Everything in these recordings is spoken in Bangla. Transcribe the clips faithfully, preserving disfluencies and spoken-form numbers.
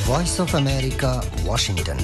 Voice of America, Washington.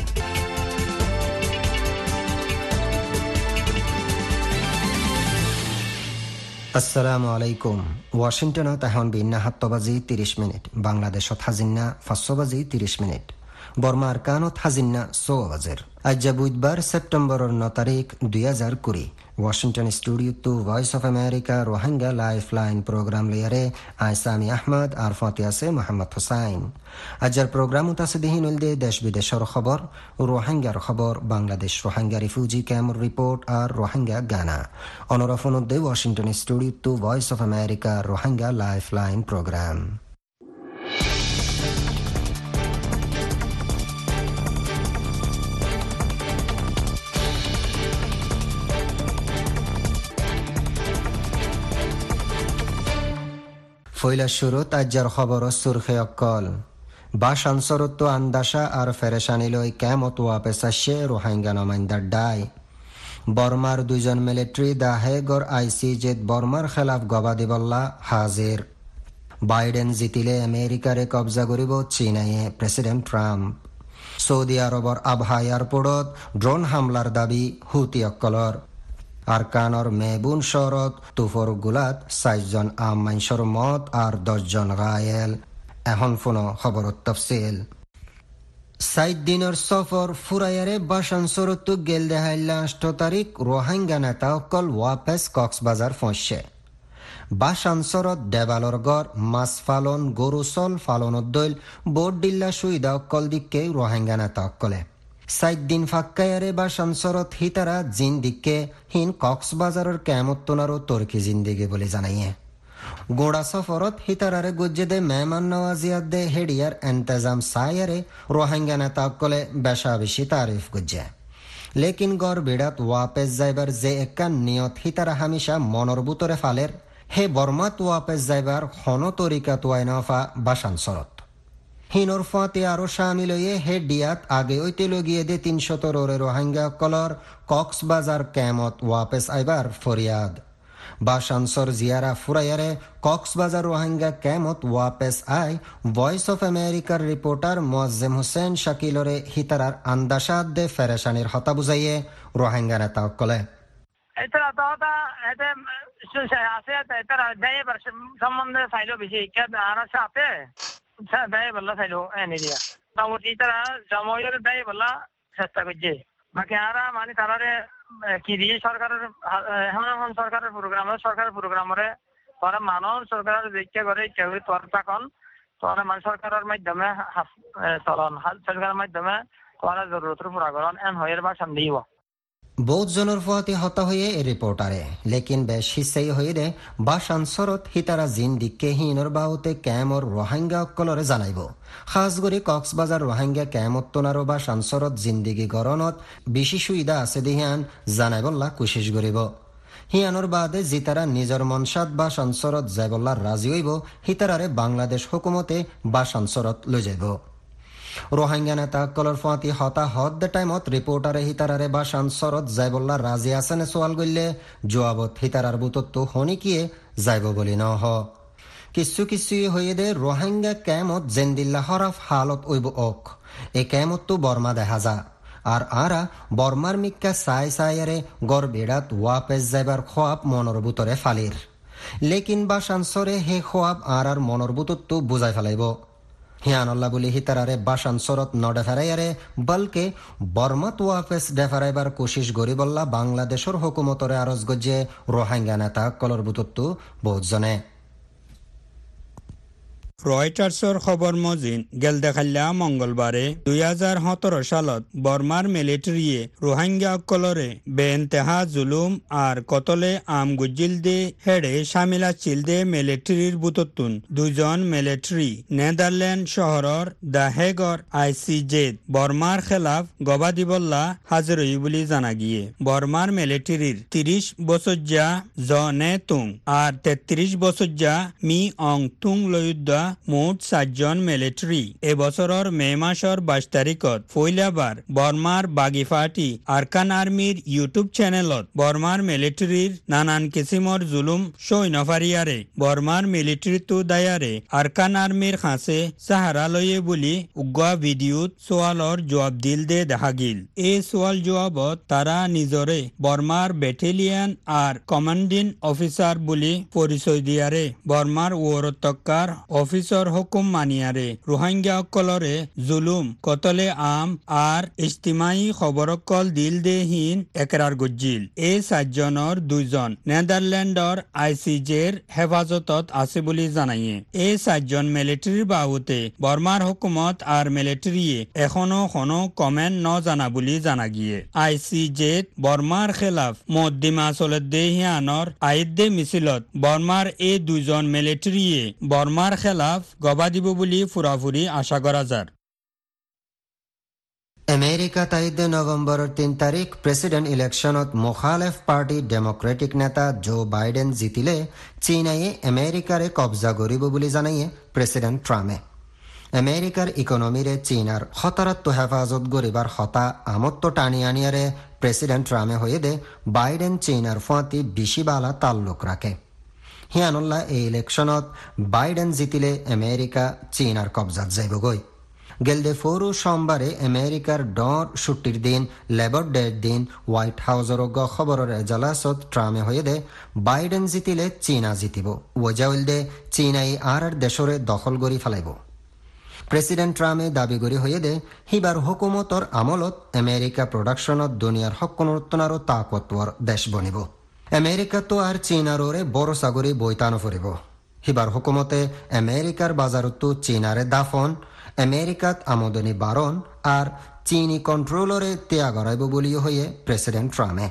আসসালামু আলাইকুম। ওয়াশিংটনত এখন বিন্না সাতটা বাজি ত্ৰিশ মিনিট, বাংলাদেশত হাজিন্না পাঁচশো বাজি ত্ৰিশ মিনিট, বর্মার কানত হাজিন্না ছ বাজের। আজ বুধবার সেপ্টেম্বরের ন তারিখ দুই হাজার কুড়ি। Washington studio to Voice of America Rohingya lifeline program লিয়ারে আইসামি আহমদ আর ফতে আছে মোহাম্মদ হুসাইন। আজের প্রোগ্রামত আছে দিহিন দে দেশ বিদেশের খবর, রোহিঙ্গার খবর, Bangladesh Rohingya refugee camp report আর রোহিঙ্গা গানা। অনরফন দে Washington studio to Voice of America Rohingya lifeline program. ফইলা শুরুত আজ্জার খবর সুরখে অকল। বাস আনসরত্ব আন্দাসা আর ফেরেশানি লই কেমত ওয়াপেস আসছে রোহিঙ্গা নমাইন্দার ডাই। বর্মার দুইজন মিলিটারি দা হেগর আইসিজেত বর্মার খেলাফ গবাদি বল্লা হাজির। বাইডেন জিতিলে আমেরিকারে কবজা করিব চীনাইয়ে প্রেসিডেন্ট ট্রাম্প। সৌদি আরবর আবহা এয়ারপোর্টত ড্রোন হামলার দাবি হুতি অক্কলর। আরকানর মেবুন শরত তুফর গুলাত চাইজন আম মাইনসর মত আর দশজন গায়েল। এখন ফোন খবরত তফসিল। সাইদ দিনের সফর ফুরাইয়ারে বাসান সরতু গেল দেহাইল্লা আষ্ট তারিখ রোহিঙ্গা নেতা অকল ওয়াপেস কক্সবাজার ফসছে। বাসান সরত দেবালর গড় মাছ ফালন গরুসল ফালনত দইল বোট ডিল্লা সুইদা অকল দিককে রোহিঙ্গা নেতা অকলে। সাইদ দিন ফাক্কায়ারে বা সংসরত হিতারা জিন দিককে হিন কক্সবাজারের ক্যামত্তনারও তর্কি জিন্দিগি বলে জানাইয়ে। গোড়া সফরত হিতারারে গুজ্জে দে মেহমান নওয়াজিয়াত দে হেডিয়ার এন্তেজাম সায়ারে রোহিঙ্গা নেতা কলে বেশা বেশি তারিফ গুজ্জে। লেকিন গড় বিড়াত ওয়াপেস যাইবার যে একান নিয়ত হিতারা হামিশা মনর বুতরে ফালের, হে বর্মাত ওয়াপেস যাইবার হন তরিকা তোয়াই নফা বা সংসরত। হিনর ফাতে আরো শামিল হয়ে হে ডিয়াত আগে ওইতে লগিয়ে দে তিনশো তরোরে রোহিঙ্গা কলর কক্সবাজার ক্যামত ওয়াপেস আইবার ফরিয়াদ। বাসানসর জিয়ারা ফুরাইয়ারে কক্সবাজার রোহিঙ্গা ক্যামত ওয়াপেস আই ভয়েস অফ আমেরিকার রিপোর্টার মোয়াজ্জেম হোসেন শাকিলরে হিতারার আন্দাসাদ দে ফেরেশানির হতা বুঝাইয়ে রোহিঙ্গা নেতা কলে। সম্বন্ধে চাইলেও বেশি আছে ব্যয় বললা চাইলো এনে দিয়া মোটামুটি তারা জমাইয়ের ব্যয় বললা চেষ্টা করছে। বাকি আরা মানে তারারে কি দিয়ে সরকারের এখন এখন সরকারের প্রোগ্রাম সরকারের প্রোগ্রামরে তারা মানব সরকারের ভিক্ষা করে কেউ তোর তখন তোরা মানে সরকারের মাধ্যমে চলন সরকারের মাধ্যমে তোরা জরুরতের পুরাকরণ এন হয়ের বা সান দিব। বহুত জনের ফুয়াতে হতা হয়ে এ রিপোর্টারে, লেকিন বেশ হিসাই হয়ে রে বাসান সরত হিতারা জিন দিককে হিনর বাউতে ক্যামর রোহিঙ্গা অকলরে জানাইব। খাস করে কক্সবাজার রোহিঙ্গা ক্যামত্তনারো বা সানসরত জিন্দিগি গরনত বেশি সুবিধা আছে দিহান জানাইবল্লা কোশিশ করিব। হিয়ানোর বাদে জিতারা নিজের মনসাদ বা সানসরত যাইবল্লা রাজি হইব, হিতারারে বাংলাদেশ হুকুমতে বা সানসরত লই যাইব। রোহিঙ্গা নেতা কলর ফাঁতি হতা হদ দে টাইমত রিপোর্টারে হিতারারে বা সানসরত যাইবল্লা রাজি আছেনে সোয়াল গইলে জবাবত হিতারার বুতত্ব হনি কিয়ে যাইব বলি ন হ। কিছু কিছু হয়ে দে রোহিঙ্গা ক্যামত জেন্দিল্লা হরাফ হালত ওইব ওক। এ ক্যামত তো বর্মা দেখা যা আর আরা বর্মার মিক্কা সাই সাইয়ারে গড় বেড়াত ওয়াপেস যাইবার খোয়াব মনর বুতরে ফালির। লেকিন বা সানসরে হে খোয়াব আর আর মনর বুতত্ব বুঝাই ফেলাইব। হিয়ানল্লা বলি হিতারারে বাসান সরত ন ডেফারাইয়ারে বলকে বর্মাত ওয়াফেস ডেফারাইবার কোশিশ গরি বল্লা বাংলাদেশের হুকুমতরে আরজ গজ্জে রোহিঙ্গা নেতা কলর বুতত্তু বহুত জনে। রয়টার্সর খবর মজিন গেল দেখাল্লা মঙ্গলবারে দুই হাজার সতেরো সালত বর্মার মিলিটারিয়ে রোহিঙ্গা কলরে বেএন্তেহা জুলুম আর কতলে আম গুজিল দে হেডে সামিলা চিল দে মিলিটারির বুততুন দুজন মিলিটারি নেদারল্যান্ড শহরর দা হেগর আইসিজেদ বর্মার খেলাফ গবাদি বল্লা হাজির হই বলি জানা গিয়ে। বর্মার মিলিটারির তিরিশ বছর যা জ নে তুং আর তেত্রিশ বছর যা মি অং তুং লয়ুদ্ধা মুঠ সাতজন মিলিটারি এবছৰৰ মে মাসৰ বাইশ তাৰিখত পহিলাবাৰ বৰ্মাৰ বাগিফাটি আৰকান আৰ্মিৰ ইউটিউব চেনেলত বৰ্মাৰ মিলিটাৰীৰ নানান কিছিমৰ জুলুম সৈন্যফাৰিয়াৰে বৰ্মাৰ মিলিটাৰীটো দায়াৰে আৰকান আৰ্মিৰ খাঁচে সাহাৰা লয়ে বুলি উগোৱা ভিডিঅ'ত সোৱালৰ জবাব দিল দে দেখা গিল। এই সোৱাল জবাবত তারা নিজৰে বৰ্মাৰ বেটেলিয়ান আর কমান্ডিং অফিসার বুলি পৰিচয় দিয়াৰে বৰ্মাৰ ওৰতকাৰ অফিসৰ হুকুম মানিয়াৰে রোহিঙ্গাসকলৰে জুলুম কতলে আম আর ইজতিমাই খবৰকল দিল দেহীন একৰাৰ গজ্জিল। এই চাৰিজনৰ দুইজন নেদাৰলেণ্ডৰ আই চি জেৰ হেফাজতত আছে বুলি জানায়ে। এই চাৰিজন মিলিটাৰীৰ বাহুতে বৰ্মাৰ হুকুমত আর মিলিটাৰীয়ে এখনো কোনো কমেন্ট ন জানা বুলি জানা গিয়ে। আই চি জেত বৰ্মাৰ খেলাফ মদ্দিমা চলত দেহিয়ানৰ আইদে মিছিলত বৰ্মাৰ এই দুইজন মিলিটাৰীয়ে বৰ্মাৰ খেলাফ গবা দিব বুলি ফুৰাফুৰি আশা কৰা যাৰ। আমেরিকা তাইদে নভেম্বরের তিন তারিখ প্রেসিডেন্ট ইলেকশনত মুখালেফ পার্টি ডেমোক্রেটিক নেতা জো বাইডেন জিতিলে চীনাইয়ে আমেরিকারে কবজা করিব বলে জানাইয়ে প্রেসিডেন্ট ট্রাম্পে। আমেরিকার ইকোনমিরে চীনার হতারত্ব হেফাজত গরিবার হতা আমত্ত টানি আনিয়ারে প্রেসিডেন্ট ট্রাম্পে হয়ে দে বাইডেন চীনার ফাঁতি বেশি বালা তাল্লুক রাখে। হিয়ানুল্লাহ এই ইলেকশনত বাইডেন জিতিলে আমেরিকা চীনার কবজাত যাইব গই। গেলদে ফোরু সোমবারে আমেরিকার ডর ছুটির দিন লেবার ডের দিন হোয়াইট হাউসের খবরের এজলাসত ট্রামে হয়ে দে বাইডেন জিতিলে চীনা জিতিব ওজাউল দে চীনাই আর আর দেশরে দখল গড়ি ফেলাইব। প্রেসিডেন্ট ট্রামে দাবি গড়ি হয়ে দে হিবার হুকুমতর আমলত আমেরিকা প্রোডাকশনত দুনিয়ার হকুনরত্তনারও তাকতর দেশ বনিব। আমেরিকা তো আর চীনারে বড় সাগরি বৈতানো ফুরিব। হিবার হুকুমতে আমেরিকার বাজারতো চীনারে দাফন আমেরিকাত আমদানি বারণ আর চীনি কন্ট্রোলরে ত্যাগ করাইব বলিও হয়ে প্রেসিডেন্ট ট্রাম্পে।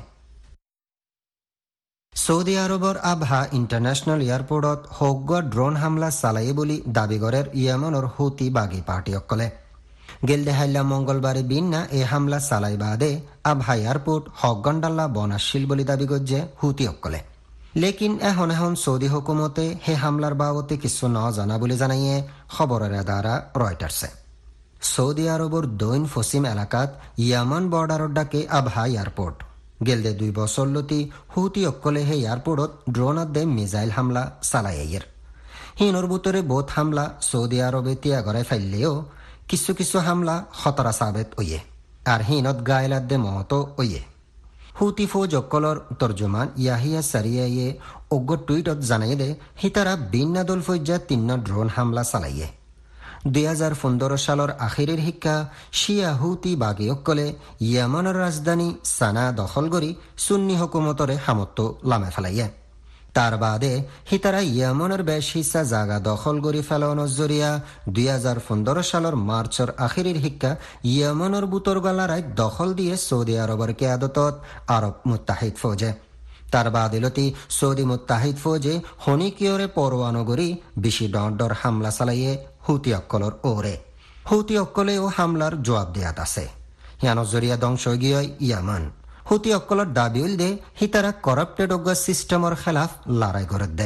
সৌদি আরবর আবহা ইন্টারন্যাশনাল এয়ারপোর্টত হগ্য ড্রোন হামলা চালাইয়ে বলি দাবি করের ইয়েমনের হুতি বাগি পার্টি অকলে। গেলদে হাইলা মঙ্গলবারে বিন্না এ হামলা চালাই বাদে আবহা এয়ারপোর্ট হকগন্ডাল্লা বনাশীল বলি দাবি করছে হুতি অকলে। লেকিন এখন এখন সৌদি হুকুমতে হে হামলার বাবতে কিছু ন জানা বলে জানাইয়ে খবরের দ্বারা রয়টার্সে। সৌদি আরবর দৈন পশ্চিম এলাকাত ইয়ামান বর্ডারত ডাকে আবহা এয়ারপোর্ট। গেলদে দুই বছর লতি হুতি অকলে হে এয়ারপোর্টত ড্রোনত দে মিসাইল হামলা চালাইয়ের। হিনর বুতরে বোধ হামলা সৌদি আরবে তিয়া গড়াই ফাইলেও কিছু কিছু হামলা খতরা সাবেত ওয়ে আর হিনত গায়লাত দে মহতো ওয়ে। হুতি ফৌজ অকলর তর্জমান ইয়াহিয়া সারিয়াইয়ে অজ্ঞ টুইটত জানাই দে হিতারা বিন্নাদল ফৌজা তিন্ন ড্রোন হামলা চালাইয়ে। দুই হাজার পনেরো সালের আখিরের শিক্ষা শিয়া হুতি বাগি অকলে ইয়ামানের রাজধানী সানা দখল করি সুন্নি হুকুমতরে সামর্থ্য লামে ফেলাইয়ে। তার বাদে হিতারা ইয়ামনের বেশ হিসা জাগা দখল করি ফেলানোর জরিয়া দুই হাজার পনেরো সালের মার্চর আখিরের শিক্ষা ইয়ামনের বুতর গলারায় দখল দিয়ে সৌদি আরবের কেয়াদতত আরব মুত্তাহিদ ফৌজে। তার বাদিলতি সৌদি মুত্তাহিদ ফৌজে হনিকিয়রে পরোয়ানো করি বেশি ডর ডর হামলা চালাইয়ে হুতি অক্কলর ওরে। হুতি অক্কলেও হামলার জবাব দেয়াত আছে। হিয়ানোর জরিয়া ধ্বংস গিয়ে ইয়ামান। হুতি অকলর দাবি উল দে হিতারা করাপ্টেড অজ্ঞ সিস্টেমর খেলাফ লড়াই করে দে।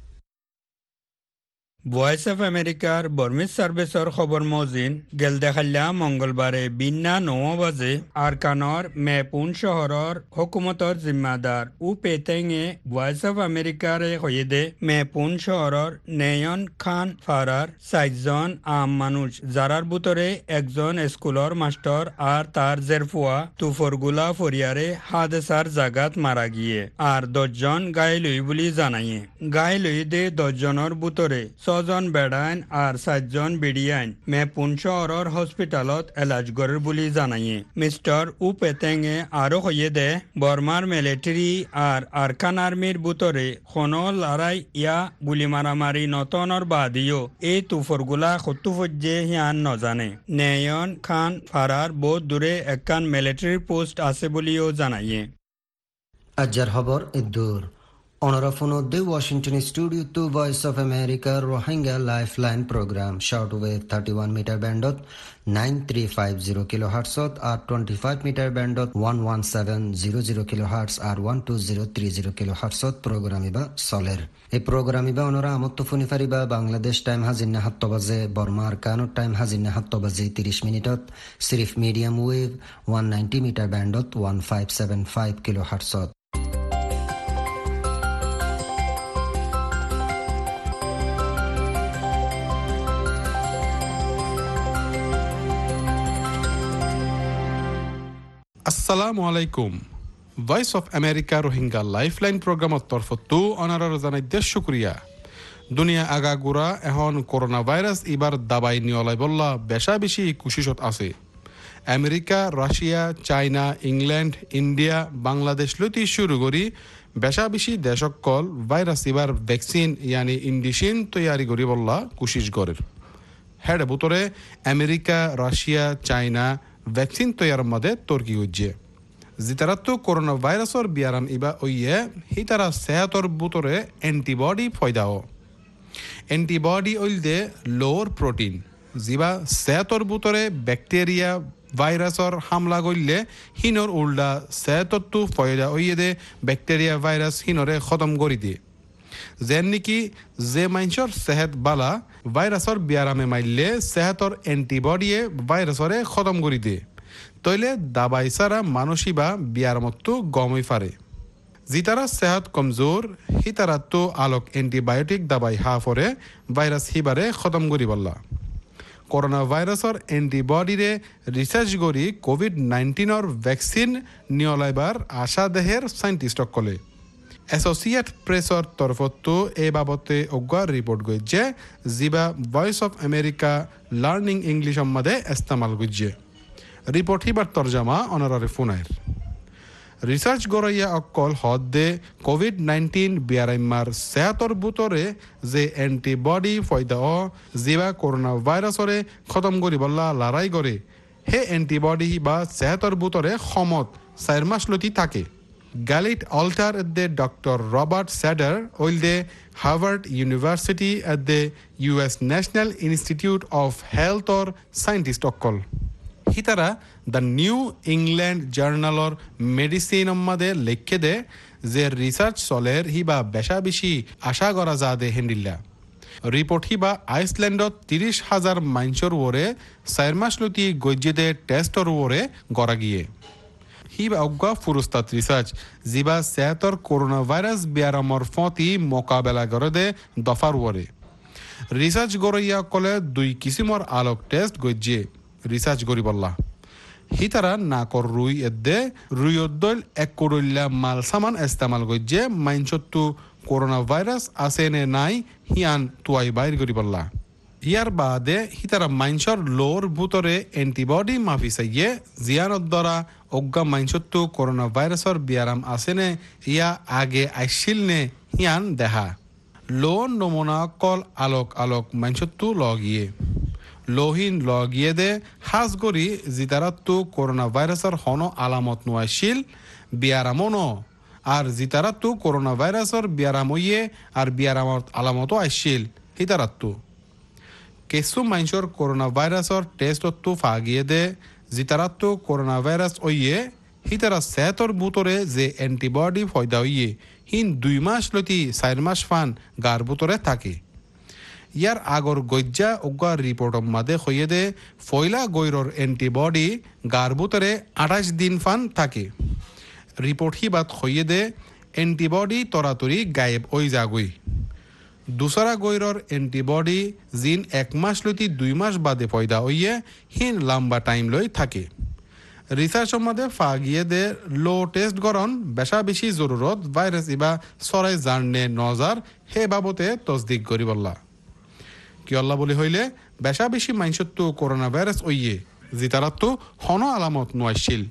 ভয়েস অফ আমেরিকার বর্মিজ সার্ভিসর খবর মজিন গেল দেখাল্লা মঙ্গলবারে বিন্না নৌ বাজে আরকানর মেপুন শহরর হুকুমতর জিম্মাদার উ পেতেঙে ভয়েস অফ আমেরিকারে হয়ে দে মেপুন শহরর নেয়ন খান ফারার চারজন আম মানুষ যারার বুতরে একজন স্কুলর মাস্টার আর তার জেরফুয়া তুফরগুলা ফরিয়ারে হাদেসার জাগাত মারা গিয়ে আর দশজন গাইলই বলি জানাইয়ে। গাইলই দে দশজনের বুতরে ছজন বেড়াইন আর সাতজন বিডিয়াইন মেপুন শহরের হসপিটালত এলাজ করের বলে জানাইয়ে। মিস্টার উ পেতেঙে আরো হয়ে দে বর্মার মিলিটারি আর আরকান আর্মির বুতরে কোনো লড়াই ইয়া গুলি মারামারি নতনের বাদিও এই তুফরগুলা খতুফজ্জে হিয়ান নজানে। নেয়ন খান ফারার বহুত দূরে একখান মিলিটারি পোস্ট আছে বলেও জানাইয়ে। আজ্জার খবর ইদ্দুর Onorafuno de Washington Studio to Voice of America Rohingya Lifeline Program shortwave thirty-one meter bandot nine three five zero kilohertz or twenty-five meter bandot one seven zero zero kilohertz or twelve zero three zero kilohertz program iba solar. এই program iba onora amotto funi fariba Bangladesh time hazinna hatto baje Burmar Kano time hazinna hatto baje thirty minitot sirif medium wave one ninety meter bandot fifteen seventy-five kilohertz. Assalamu alaikum. Voice of America Rohingya Lifeline program তরফতো অনারার জানাই দেশ শুকরিয়া দুনিয়া আগাগুড়া এখন করোনা ভাইরাস এবার দাবাই নিয়লাই বললা বেশা বেশি কুশিশত আছে America Russia China England India Bangladesh লতি শুরু করি বেশা বেশি দেশকল ভাইরাস এবার ভ্যাকসিন ইয়ানি ইন্ডিশিন তৈয়ারি করি বললা কুশিশ গরের হেড বুতরে আমেরিকা রাশিয়া চাইনা ভ্যাকসিন তৈয়ার মধ্যে তর্কি হচ্ছে জিতারাতো করোনা ভাইরাসর বিয়ারাম ইবা ওইয়ে হিতারা সেহাতর বুতরে অ্যান্টিবডি ফয়দাও অ্যান্টিবডি ওইল দে লোর প্রোটিন জিবা সেহাতর বুতরে ব্যাকটেরিয়া ভাইরাসর হামলা করলে হিনর উল্টা সেহাতরতো ফয়দা ওইয়ে দে ব্যাকটেরিয়া ভাইরাস হিনরে খতম করি দিয়ে যেন নাকি যে মানুষের সেহত বালা ভাইরাসর বিয়ারামে মাইলে সেহতর অ্যান্টিবডিয়ে ভাইরাসরে খতম করি দিয়ে তইলে দাবাই সারা মানুষই বা বিয়ারামতো গমই পারে জিতারা সেহত কমজোর হিতারা তো আলোক অ্যান্টিবায়োটিক দাবাই হা ফরে ভাইরাস হিবারে খতম করি বললা করোনা ভাইরাসর অ্যান্টিবডিরে রিসার্চ করি কোভিড নাইন্টিনের ভ্যাকসিন নিয়লাইবার আশা দেহের সাইন্টিস্টক কলে এসোসিয়েট প্রেসর তরফতো এই বাবতে অজ্ঞার রিপোর্ট গইছে জিবা Voice of America learning English মধ্যে ইস্তেমাল গইছে রিপোর্ট হিবার তরজমা অনারারে ফোনাইর রিসার্চ গড়াইয়া অকল হদ দে কোভিড নাইন্টিন বিয়ারাইমার সেহাতর বুতরে যে অ্যান্টিবডি ফয়দা অ জিবা করোনা ভাইরাসরে খতম করি বললা লড়াই করে হে অ্যান্টিবডি বা সেহাতর বুতরে সমত চার মাস লতি থাকে Galit Altar at the Doctor Robert Sader, oil the Harvard University at the U S National Institute of Health or Scientist Okkol. Hitara, the New England Journal or Medicine Made Lekede, their research soler hiba beshabishi asha gora zade hendilla. Report hiba Iceland or tirish hazar manchor wore, Sairmashluti gojide test or wore goragie. হিবা অজ্ঞা ফুরুস্তাত রিসার্চ জিবা সেহাতর করোনা ভাইরাস বিয়ারামর ফতি মোকাবেলা করে দে দফার ওরে রিসার্চ গড়িয়া কলে দুই কিসিমর আলোক টেস্ট গজ্জে রিসার্চ গরি বললা হিতারা না কর রুই এদে রুইয়দ্দল এক করল্লা মাল সামান ইস্তেমাল গজ্জে মাইনচত্তু করোনা ভাইরাস আছে নে নাই হিয়ান তুয়াই বাইর গরি বললা ইয়ার বাদে হিতারা মাইনসর লোর ভুতরে অ্যান্টিবডি মাফি চাইয়ে জিয়ানত দ্বারা অজ্ঞা মাইনসত্তু করোনা ভাইরাসর বিয়ারাম আছে নে ইয়া আগে আইছিল নে হিয়ান দেহা লো নমুনা কল আলোক আলোক মাইনসত্তু লগিয়ে লোহিন লগিয়ে দে হাজ গরি জিতারাত্তু করোনা ভাইরাসর হন আলামত নোয়াইছিল বিয়ারামও ন আর জিতারাত্তু করোনা ভাইরাসর বিয়ারাম হইয়ে আর বিয়ারামত আলামতও আইছিল হিতারাত্তু কেসু মাইনসর করোনা ভাইরাসর টেস্ট অত্তু ফাগিয়ে দে জিতারাত্তু করোনা ভাইরাস ওইয়ে হিতারা সেহতর বুতরে যে অ্যান্টিবডি ফয়দা হইয়ে হিন দুই মাস লতি চার মাস ফান গার বুতরে থাকে ইয়ার আগর গজ্জা অজ্ঞার রিপোর্ট মাদে হইয়ে দে ফয়লা গৈরর অ্যান্টিবডি গার বুতরে আঠাশ দিন ফান থাকে রিপোর্ট হিবাত হইয়ে দে অ্যান্টিবডি তরাতরি গায়েব ওই যাগুই দুসরা গৈরর অ্যান্টিবডি জিন এক মাস লতি দুই মাস বাদে পয়দা হইয়ে হিন লম্বা টাইম লই থাকে রিসার্চ মধ্যে ফাগিয়ে দে লো টেস্ট গরন বেশা বেশি জরুরত ভাইরাস ইবা সরাই জাননে নজার হে বাবতে তসদিক করি বললা কি আল্লাহ বলি হইলে বেশা বেশি মাইনসত্তু করোনা ভাইরাস ওইয়ে জিতারাত্তু হন আলামত নোয়াইছিল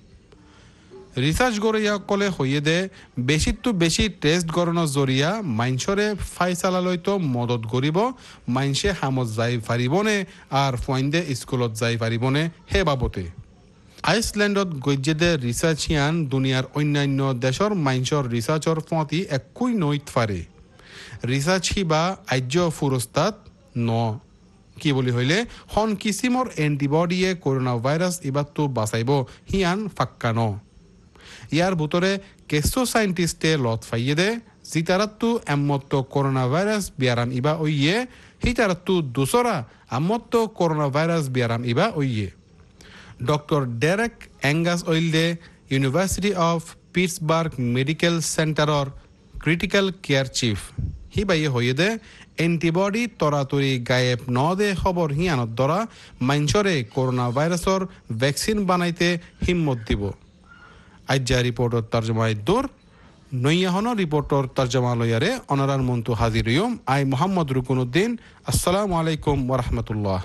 রিসার্চ গড়িয়া কলে হইয়ে দে বেশিতো বেশি টেস্ট গড়ানোর জরিয়া মাইনসরে ফাইসালা লইতো মদত গরিব মাইনসে হামত যাই পারিবনে আর ফইন্দে স্কুলত যাই পারিবনে হে বাবতে আইসল্যান্ডত গজ্জেদে রিসার্চ ইয়ান দুনিয়ার অন্যান্য দেশৰ মাইন্সৰ রিসার্চৰ ফতি একই নইত পারে রিসার্চ হিবা আজ্য ফুরস্তাত ন কি বলি হইলে হন কিসিমর এন্টিবডিয়ে করোনা ভাইরাস ইবাতো বাঁচাইব হিয়ান ফাক্কা ন ইয়ার ভিতরে কেসো সাইন্টিস্টে লত ফাইয়ে দে জিতারাত্তু এমত্ত করোনা ভাইরাস বিয়ারাম ইবা ওইয়ে হিতারাত্তু দুসরা আমত্ত করোনা ভাইরাস বিয়ারাম ইবা ওইয়ে ডক্টর ডেরেক অ্যাঙ্গাস ওইলদে ইউনিভার্সিটি অফ পিটসবার্গ মেডিকেল সেন্টারর ক্রিটিক্যাল কেয়ার চিফ হি বাইয়ে হইয়ে দে এন্টিবডি তরাতরি গায়েব ন দে খবর হিয়ানত দ্বারা মাইনসরে করোনা ভাইরাসর ভ্যাকসিন বানাইতে হিম্মত দিব আজ্জা রিপোর্টর তর্জমায় দূর নৈয়াহন রিপোর্টর তর্জমা লয়ারে অনারার মন্তু হাজির ইয়ম আই মোহাম্মদ রুকুনুদ্দিন আসসালামু আলাইকুম ওয়া রাহমাতুল্লাহ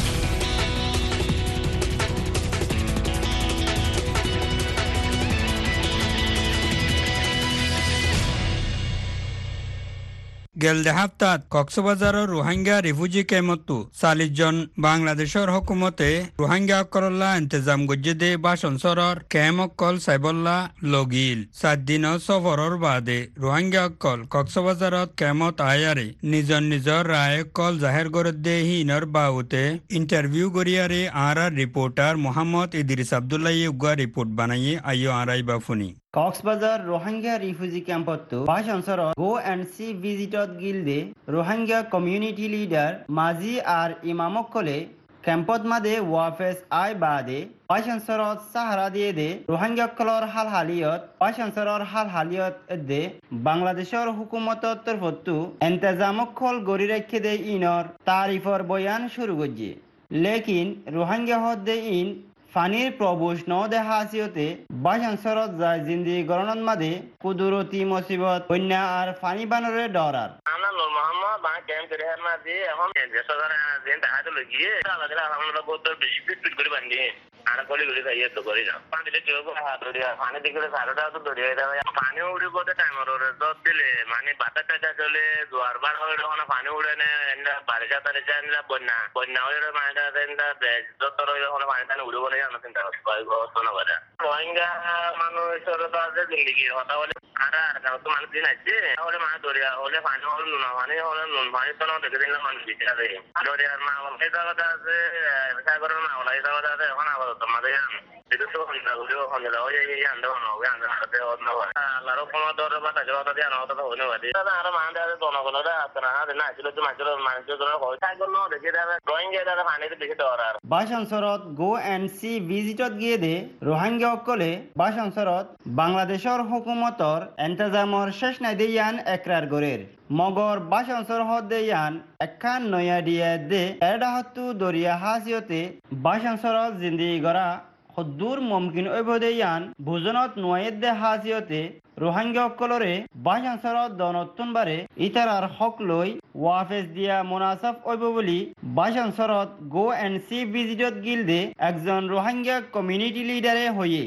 গেলদে হাপ্তাত কক্সবাজারের রোহিঙ্গা রিফিউজি কেমতো চাল্লিশ জন বাংলাদেশের হকুমতে রোহিঙ্গা অকল্লা ইন্তজাম গজ্জেদে বাসন সরর কেম অকল সাইবল্লা লগিল সাত দিন সফরর বাদে রোহিঙ্গা অকল কক্সবাজারত কেমত আয়ারে নিজর নিজর রায় কল জাহের গরদে হিনর বাউতে ইন্টারভিউ গরিয়ারে আরার রিপোর্টার মোহাম্মদ ইদ্রিস আব্দুল্লাহ উগা রিপোর্ট বানাইয়ে আইও আরাই বাফুনি কক্সবাজার রোহিঙ্গা রিফিউজি ক্যাম্পত ভাষণসর গো এন্ড সি ভিজিটত গিলদে রোহিঙ্গা কমিউনিটি লিডার মাজি আর ইমামকলে ক্যাম্পত মাদে ওয়াফেস আই বাদে ভাষণসরত সাহারা দিয়ে দে রোহিঙ্গা কলর হাল হালিয়ত ভাষণসরর হাল হালিয়ত দে বাংলাদেশের হুকুমতর তরফতু এন্তেজামকল গড়ি রেখে দে ইনর তারিফর বয়ান শুরু করছে লেকিন রোহিঙ্গা হদ দে ইন ফানির প্রবুষ ন দেখা আসিওতে বাসানসরত যায় জিন্দি গরণন মাদে কুদুরতি মুসিবত বন্যা আর ফানি বানরে ডরার আমরা নূর মোহাম্মদ বাঁ ক্যাম্প করে হার মাঝে এখন দেশজনে দিন দেখা তো লগিয়ে আলাদা আমরা বহুত বেশি ফিট করে বান্ধি আর কলি গলি খাইয়ে তো করি না পানি দিলে কেউ হাত ধরিয়া পানি দিলে সারোটা তো ধরিয়া দেওয়া পানি উড়ে করতে টাইম ওর দত দিলে মানে বাতা টাটা চলে জোয়ার বার হয়ে তখন পানি উড়ে নে এন্ডা বারিশা তারিশা এন্ডা বন্যা বন্যা হয়ে মানে এন্ডা যত রয়ে ওখানে পানি টানি উড়ে বলে জানো চিন্তা করতে না করে রোহিঙ্গা মানুষের তো আছে জিন্দিগির কথা বলে আর আর তো মানুষ দিন আছে তাহলে মানে দরিয়া হলে পানি হলে নুন পানি হলে নুন পানি তো না দেখে দিলে মানুষ বিচারে দরিয়ার মা বলে কথা আছে সাগরের মা বলে কথা আছে এখন আবার তোমাদের itu tuh hendak udah hendak aja ya anda mau ya anda ada orang apa lalu pengador apa saja apa dia orang tahu nih wadi karena ada mana ada tono kono ada karena ada nah itu tuh macam mana itu tuh kalau saya kono deh kita drawing dia ada mana itu bisa orang বাসানসরত গো এন্ড সি ভিজিটত গিয়ে দে রোহিঙ্গা অকলে বাসানসরত বাংলাদেশের হুকুমতর এন্তেজামর শেষ নাই দিয়ান একরার গরের মগর বাসানসর হদ দেয়ান একখান নয়া দিয়ে দে এডাহতু দরিয়া হাসিয়তে বাসানসরত জিন্দি গড়া হদ্দুর মুমকিন অবদেয়ান ভোজনত নোয়েদ দে হাসিয়তে রোহিঙ্গা অকলরে বাসানসরত দনতুন বারে ইতারার হক লই ওয়াফেস দিয়া মুনাসাফ অইব বলি বাসানসরত গো এন্ড সি ভিজিটত গিলদে একজন রোহিঙ্গা কমিউনিটি লিডারে হয়ে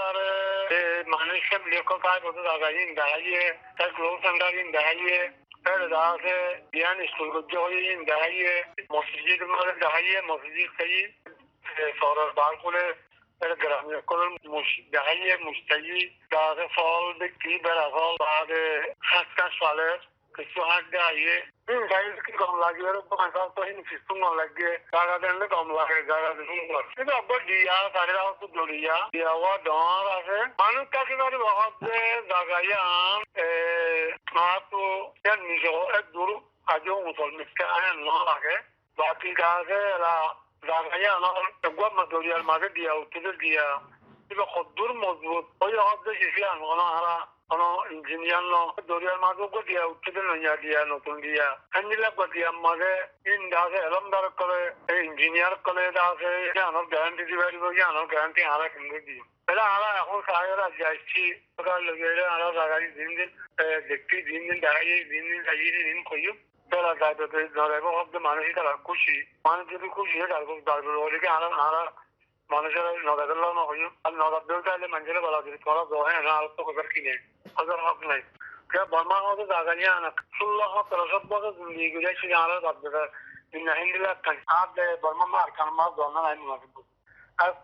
মানুষের লেখকায় বলতে দাঁড়িয়ে দাঁড়িয়ে তার গ্লোভ সেন্টারিং দাঁড়িয়ে দাঁড়াতে বিয়ান স্কুল করতে হয়ে দাঁড়িয়ে মসজিদ দাঁড়িয়ে মসজিদ খাই শহরের বার করে গ্রামীণ কলের দাঁড়িয়ে মুস্তাকি দাঁড়াতে ফল ব্যক্তি বেড়া ফল দাঁড়াতে হাত কাজ ফলে কিছু হাত দাঁড়িয়ে গাড়ি কম লাগে তো কিছু কম লাগে জায়গা দিলে কম লাগে জায়গা সুন্দর কিন্তু আবার দিয়া সাড়ে তো দরিয়া দিয়া ডর আছে মানুষ কাছে বাড়ি ভাবতে জায়গায় আম তো নিজেও এক দূর আজও মুসলমিনকে আনে ন লাগে বাকি গাছে এরা জায়গায় আমার গোয়া দরিয়ার মাঝে দিয়া উত্তরে দিয়া কিবা সদ্দুর মজবুত ওই হদ্দে শিশি আনো হারা কোনো ইঞ্জিনিয়ার ন দরিয়ার মাঝে দিয়া উত্তরে নইয়া দিয়া নতুন দিয়া হ্যান্ডিলাক দিয়া মাঝে ইন দাসে এলম দার করে ইঞ্জিনিয়ার করে দাসে আনার গ্যারান্টি দিবে আনার গ্যারান্টি হারা কিন্তু দিয়ে এটা আমরা এখন সাহেবরা যাচ্ছি ওটা লেগে আমরা জায়গায় দিন দিন দেখছি দিন দিন দেখাই দিন দিন খাইয়ে দিন খাইও বেলা যাইতে ধরাইবো হচ্ছে মানুষই তারা খুশি মানুষ যদি খুশি হয় তারপর তারপর ওদিকে আমরা আমরা মানুষের নদাদের না হইও আর নদার দেও চাইলে মানুষের বলা যদি তোরা জহে না আর তো কোথার কিনে ওদের হক নাই বর্মা হতে জায়গা নিয়ে আনা ষোলো তেরোশো বছর জিন্দিগি গুজাইছি আমরা বাচ্চাটা হিন্দিলা আর বর্মা মার খান মার ধর্না নাই আর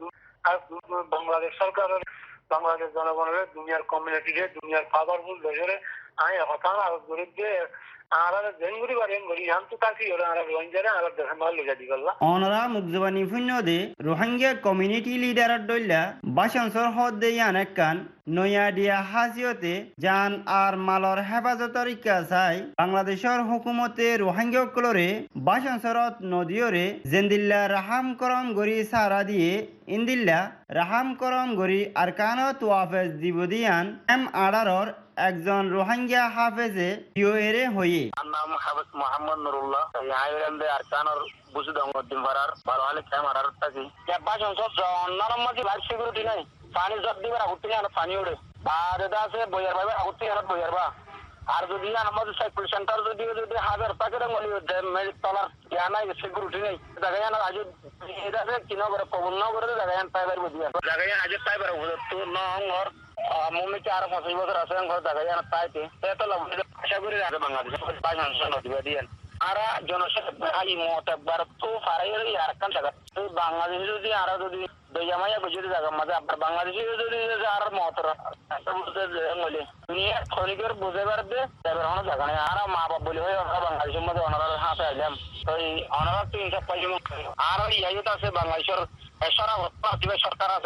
আর বাংলাদেশ সরকারের বাংলাদেশ জনগণের দুনিয়ার কমিউনিটিকে দুনিয়ার পাওয়ারফুল দেশের আই হতা আর বিরুদ্ধে আর জেঙ্গুরি বা রেঙ্গুরি হাম তো তাকি ওরা আর রোহিঙ্গারা আর দেশে মাল লইয়া দি গল্লা অনরা মুগজবানি ফুন্নদে রোহিঙ্গা কমিউনিটি লিডার দইলা বাসানসর হদ দে ইয়ানেকান নয়া দিয়া হাজিয়তে জান আর মালর হেফাজতর ইকা চাই বাংলাদেশের হুকুমতে রোহিঙ্গা কলরে বাসানসরত নদীয়রে জেন্দিল্লা রাহাম করম গরি সারা দিয়ে ইন্দিল্লা রাহাম করম গরি আরকানত ওয়াফেজ দিবদিয়ান এম আড়ারর একজন রোহিঙ্গা হাফেজে ইউএরে হয়ে নাম হাফেজ মোহাম্মদ নুরুল্লাহ আইল্যান্ডে আরকানর বুসুদং মধ্যম পারার ভালো হলে ক্যাম আড়ার থাকি বাসন সব নরম মাঝে লাইফ সিকিউরিটি নাই পানি জব দিবার আগুতে না পানি ওড়ে আর এটা আছে বইয়ার ভাবে আগুতে না বইয়ার বা আর যদি আমাদের সাইকেল সেন্টার যদি যদি হাজার টাকা মলি মেরিট তলার ইয়া নাই সিকিউরিটি নেই জায়গায় না আজ এটা আছে কিনা করে কবল না করে জায়গায় পাইবার বুঝিয়া জায়গায় আজ পাইবার তো নর মমি চার পাঁচ বছর আছে ঘর জায়গায় না পাইতে এত লাভ আশা করি আছে বাংলাদেশ বাসন নদী দিয়েন আর জনসাধারণ আই মত একবার তো ফারাইয়ের আর কান জায়গা তো বাংলাদেশ যদি আর যদি দয়ামায়া বুঝিয়ে জায়গা মাঝে আবার বাংলাদেশে যদি আর মতর বুঝতে মলে দুনিয়া খনিকের বুঝে পারবে এবার হনো জায়গা নেই আর মা বাপ বলে হয়ে বাংলাদেশের মধ্যে অনারার হাতে আইলাম তো এই অনারার তো ইনসাফ পাইলাম আর ইয়াইত আছে বাংলাদেশের সারা প্রতিবাদ সরকার আছে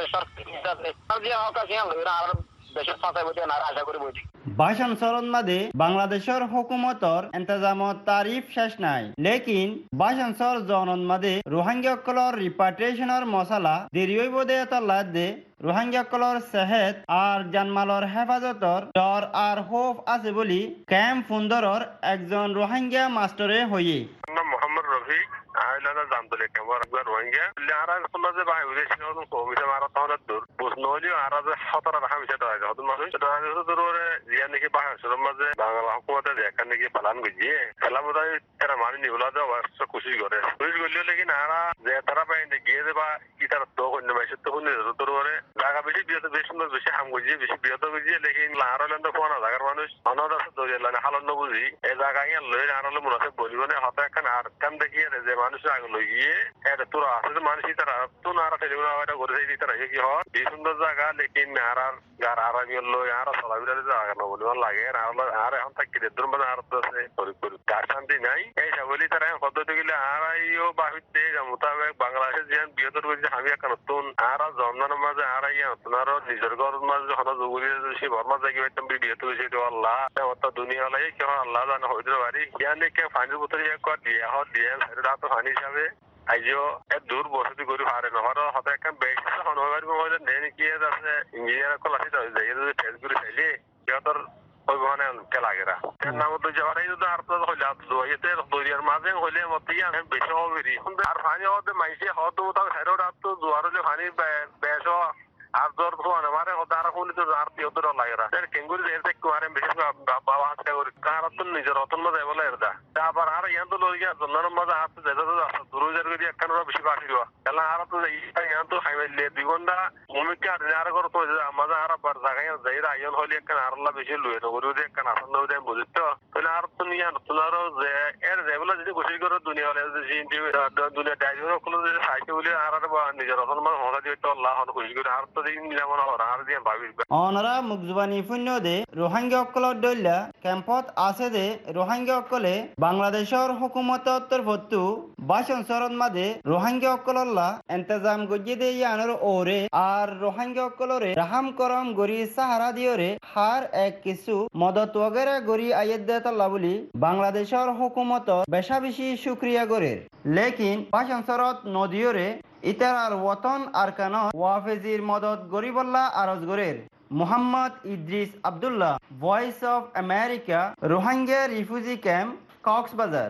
সরকার যে হক আছে আর দেশের ফাঁসাই বইতে না আশা করি বইটি বাসান সরণ মাদে বাংলাদেশের হুকুমতর এন্তজামত তারিফ শেষ নাই লেকিন বাসান সর জনন মাদে রোহিঙ্গা কলর রিপাট্রিয়েশনের মশালা দেরিয়ই বোধে তল্লাদ দে রোহিঙ্গা কলর সেহেত আর জানমালর হেফাজতর ডর আর হোফ আছে বলি ক্যাম্প ফুন্দরর একজন রোহিঙ্গা মাস্টারে হয়ে মোহাম্মদ রফি আইলানা জামতলে কেমন একবার রোহিঙ্গা আর কোনো যে ভাই উড়ে ছিল কমিতে মারা তখন দূর প্রশ্ন হইলো আর যে সতরা রাখা মিশে দেওয়া যায় হতো মানুষ সেটা ধরে জিয়া নাকি বাংলাদেশের মাঝে বাংলা হুকুমতে দেখা নাকি পালান গিয়ে খেলা বোধ হয় এরা মানি নিবলা দেওয়া খুশি করে খুশি করলেও লেকিন আরা যে তারা পাইনি গিয়ে দেবা কি তারা তো অন্য মাসের তো শুনে তোর করে জায়গা বেশি বিয়ত বেশি সুন্দর বেশি হাম গজিয়ে বেশি বিয়ত গজিয়ে লেকিন আরলেন তো কোন জায়গার মানুষ অনাথ আছে দরিয়ালানে হালন বুঝি এই জায়গায় লই আরলে মনে আছে বলিব না হতে এখন আর কান দেখিয়ে যে মানুষ আগে লই গিয়ে এটা তোরা আছে মানুষ তারা তো না আর টেলিফোন আওয়াজটা করে দিই তারা কি হয় এই সুন্দর জায়গা লেকিন আর আর গার আর আমি লই আর সলাবিরা জায়গা না বলিব লাগে আর আর এখন থাকি দূর মানে আর তো আছে করি করি কার শান্তি নাই এই বলি তারা পদ্ধতি গেলে আর আইও বাহিতে মোতাবেক বাংলাদেশের যে বিয়তর যে আমি এখন নতুন আর জন্মানোর মাঝে আর আইয়া তোমার নিজের ঘরের মাঝে হন জগুলি সে বর্মা জায়গা হইতাম বিয়ত হয়েছে তো আল্লাহ অত দুনিয়া লাই কেউ আল্লাহ জানে হইতে পারি ইয়ানে কে ফাইনের বোতল কর দিয়ে হত দিয়ে সাইডে হাত ফানি হিসাবে আইজো এ দূর বসতি করি পারে নহর হতে একটা বেশ হন হইবার মধ্যে নেন কি আছে ইঞ্জিনিয়ার কল আছে যাই যদি ফেস করে চাইলে সিহঁতৰ ওই মানে কে লাগেরা এর নাম তো যাওয়ার এই আর তো হইলা তো এতে দরিয়ার মাঝে হইলে মতে আমি বেশি হবেরি আর পানি হতে মাইসে হতো তো হেরো রাত তো জোয়ারে পানি বেশ আর জোর তো আমারে ওদার কোন তো আর তিও তো লাগেরা এর কেঙ্গুরি এতে কুয়ারে বেশি বাবা হাতে করে কার তো নিজের রতন মধ্যে বলে এরদা তারপর আর ইয়ান তো লইয়া জন্নার মধ্যে হাত যেতে তো আছে দুরুজার করে একখানা বেশি বাকি দিবা তাহলে আর তো ইয়ান তো হাইওয়ে দুই ঘন্টা ভূমিকা আর করে তো আমাদের আর বার জায়গায় যাইরা আইন হইলে একখানা আর আল্লাহ বেশি লুয়ে তো করে একখানা আসন নয় দেন বুঝতো তাহলে আর তো নিয়া তোমারও যে এর যেগুলো যদি খুশি করে দুনিয়া হলে যে দুনিয়া ডাইজের কোনো যে সাইতে বলে আর আর নিজের রতন মানে হলা দিয়ে তো আল্লাহ খুশি করে আর তো দিন যেমন আর দিয়ে ভাবি অনরা মুগজবানি ফুন্য দে রোহিঙ্গা অকলর দইলা ক্যাম্পত আছে দে রোহিঙ্গা অকলে বাংলাদেশের হুকুমতর তরফতু বাসন সরণ মাদে রোহিঙ্গা অকলল্লা ইন্তজাম গজিয়ে দে ইয়ানোর ওরে আর রোহিঙ্গা অকলরে রাহাম করম গরি সাহারা দিওরে হার এক কিছু মদত ওগেরে গরি আইয়েদ দে তল্লা বলি বাংলাদেশের হুকুমত বেশা বেশি শুক্রিয়া গরের লেকিন বাসন সরত নদীয়রে ইতারার ওতন আরকান ওয়াফেজির মদত গরিবল্লা আরজ গরের Mohammad Idris Abdullah Voice of America Rohingya refugee camp Cox's Bazar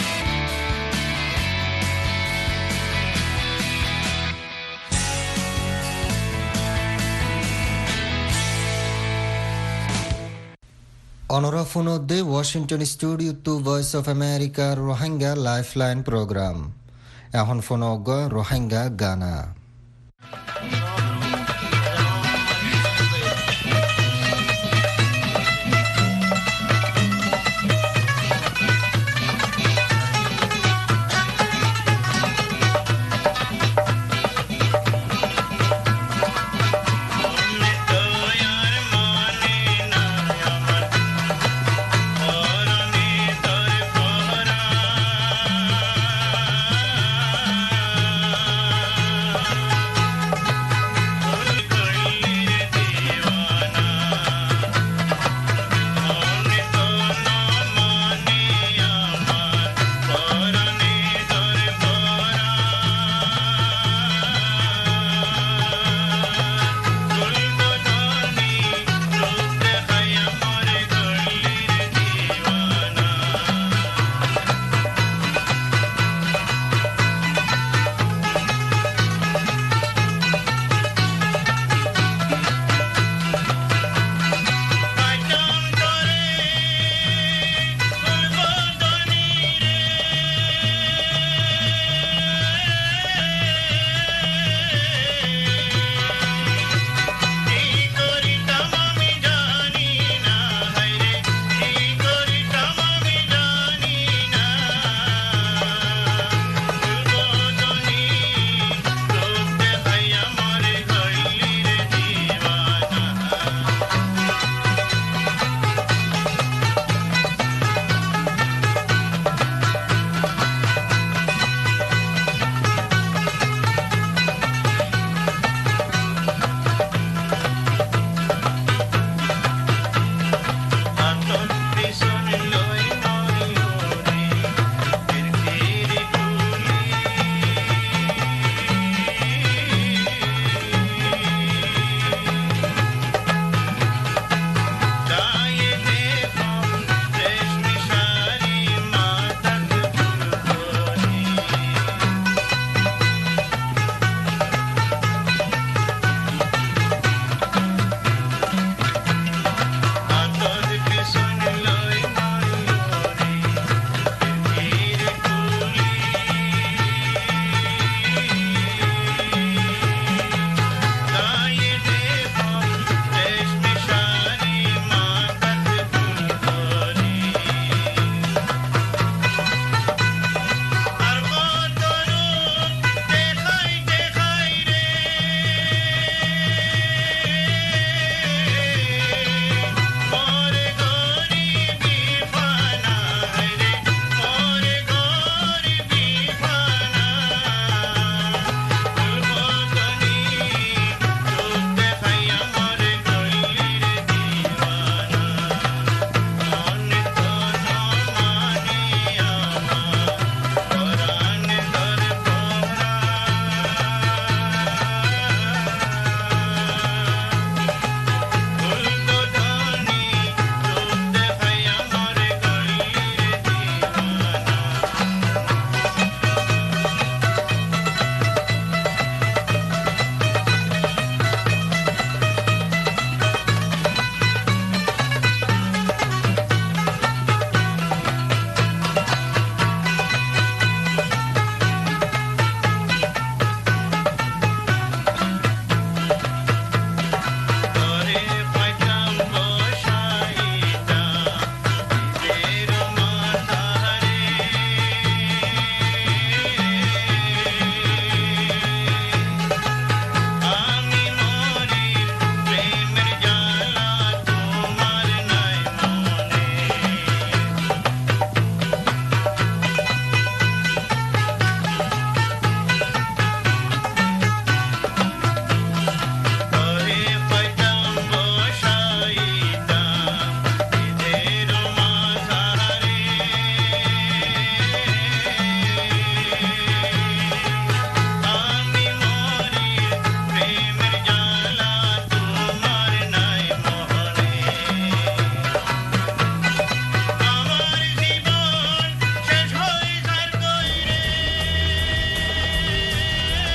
অনরা ফোনদে Washington studio to Voice of America Rohingya lifeline program এখন ফোন রোহিঙ্গা গানা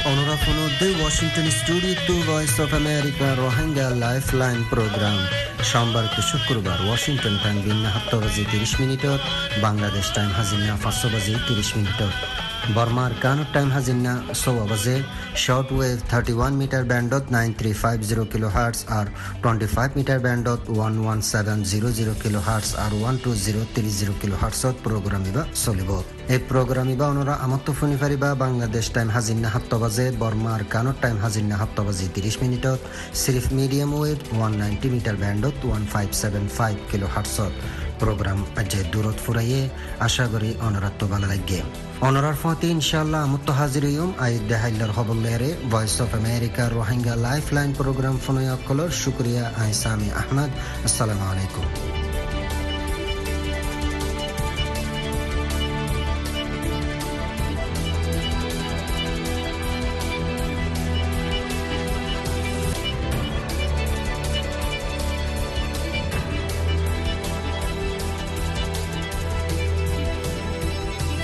অনরা ফোনদে Washington studio to Voice of America Rohingya lifeline program সোমবার টু শুক্রবার ওয়াশিংটন টাইম বিন্না সাত বাজি ত্রিশ মিনিটত বাংলাদেশ টাইম হাজিনা পাঁচ বাজি ত্রিশ মিনিটত বর্মার কানুর টাইম হাজিনা ছয় বাজে short wave thirty one meter ব্যান্ডত nine three five zero kilohertz আর টোয়েন্টি ফাইভ মিটার ব্যান্ডত one one seven zero zero kilohertz আর one two zero three zero কিলো হার্টসত প্রোগ্রাম ইবা চলিব এই প্রোগ্রাম ইবা অনরা আমত্ত শুনি পারিবা বাংলাদেশ টাইম হাজিনা সাত বাজে বর্মার কানুর টাইম হাজিনা সাত বাজি ত্রিশ মিনিটত সিরিফ medium wave one ninety meter ব্যান্ডত ওয়ান ফাইভ সেভেন ফাইভ কিলো হার্টসত প্রোগ্রাম আজে দূরত ফুরাইয়ে আশা করি অনরাত্ম ভালো লাগে অনরার ফতে ইনশাআল্লাহ আমত্ত হাজিরিয়ম আই দেহাইলার হবলেরে Voice of America Rohingya lifeline program ফোনয়কলর শুকরিয়া আই সামি আহমদ আসসালামু আলাইকুম